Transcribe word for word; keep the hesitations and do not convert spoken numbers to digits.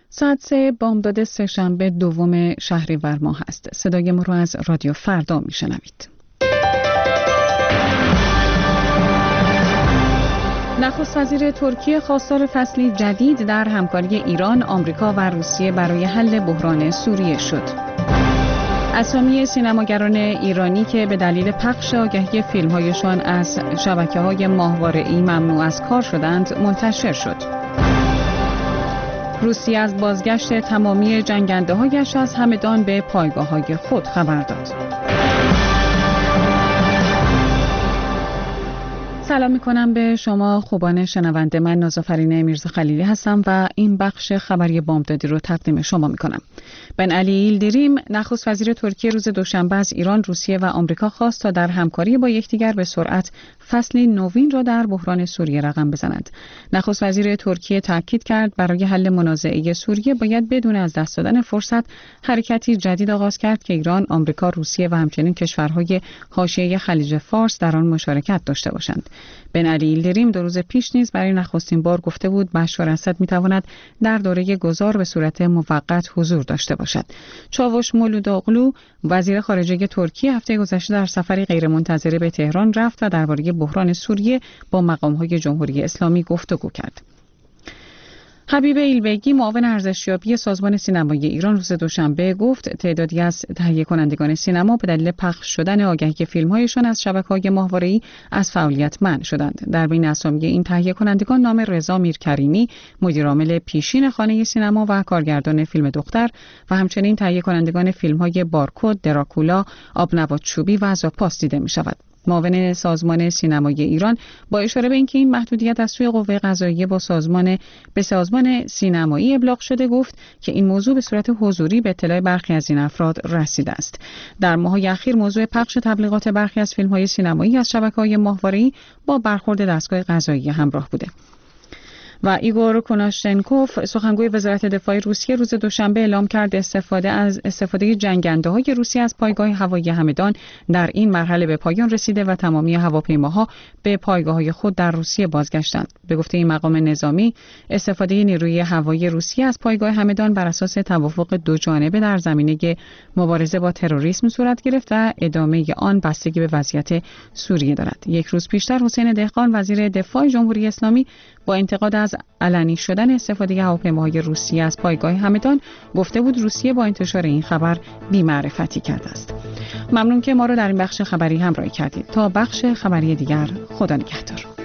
ساعت سه بامداد سه‌شنبه دوم شهریور ماه است. صدای ما رو از رادیو فردا میشنوید. نخست وزیر ترکیه خواستار فصلی جدید در همکاری ایران، آمریکا و روسیه برای حل بحران سوریه شد. اسامی سینماگران ایرانی که به دلیل پخش آگهی فیلم‌هایشان از شبکه‌های ماهواره‌ای ممنوع از کار شدند منتشر شد. روسیه از بازگشت تمامی جنگنده‌هایش از همدان به پایگاه‌های خود خبر داد. سلام می‌کنم به شما خوبان شنونده. من نازافرین میرزا خلیلی هستم و این بخش خبری بامدادی رو تقدیم شما می‌کنم. بن علی ییلدریم نخست وزیر ترکیه روز دوشنبه از ایران، روسیه و آمریکا خواست تا در همکاری با یکدیگر به سرعت فصلی نوین را در بحران سوریه رقم بزنند. نخست وزیر ترکیه تاکید کرد برای حل منازعه سوریه باید بدون از دست دادن فرصت حرکتی جدید آغاز کرد که ایران، آمریکا، روسیه و همچنین کشورهای حاشیه خلیج فارس در آن مشارکت داشته باشند. بن علی ییلدریم دو روز پیش نیز برای نخستین بار گفته بود بشار اسد میتواند در دوره گذار به صورت موقت حضور داشته باشد. چاوش مولوداغلو وزیر خارجه ترکیه هفته گذشته در سفری غیرمنتظره به تهران رفت و درباره بحران سوریه با مقام‌های جمهوری اسلامی گفتگو کرد. حبیب ایلبگی معاون ارزشیابی سازمان سینمایی ایران روز دوشنبه گفت تعدادی از تهیه کنندگان سینما به دلیل پخش شدن آگهی فیلم‌هایشان از شبکه‌های ماهواره‌ای از فعالیت منع شدند. در بین اسامی این تهیه کنندگان نام رضا میرکریمی، مدیرعامل پیشین خانه سینما و کارگردان فیلم دختر و همچنین تهیه کنندگان فیلم‌های بارکد، دراکولا، آبنبات چوبی و زاپاس دیده می‌شود. معاون سازمان سینمایی ایران با اشاره به اینکه این محدودیت از سوی قوه قضاییه با سازمان به سازمان سینمایی ابلاغ شده گفت که این موضوع به صورت حضوری به اطلاع برخی از این افراد رسیده است. در ماه‌های اخیر موضوع پخش تبلیغات برخی از فیلم‌های سینمایی از شبکه‌های ماهواره‌ای با برخورد دستگاه قضاییه همراه بوده. و ایگور کناشتنکوف سخنگوی وزارت دفاع روسیه روز دوشنبه اعلام کرد استفاده از استفاده جنگنده‌های روسیه از پایگاه هوایی همدان در این مرحله به پایان رسیده و تمامی هواپیماها به پایگاه‌های خود در روسیه بازگشتند. به گفته این مقام نظامی، استفاده نیروی هوایی روسیه از پایگاه همدان بر اساس توافق دو جانبه در زمینه مبارزه با تروریسم صورت گرفت و ادامه آن بستگی به وضعیت سوریه دارد. یک روز پیشتر حسین دهقان وزیر دفاع جمهوری اسلامی با انتقاد از علنی شدن استفاده هواپیماهای روسیه از پایگاه همدان گفته بود روسیه با انتشار این خبر بی‌معرفتی کرده است. ممنون که ما رو در این بخش خبری همراهی کردید. تا بخش خبری دیگر، خدا نگهدار.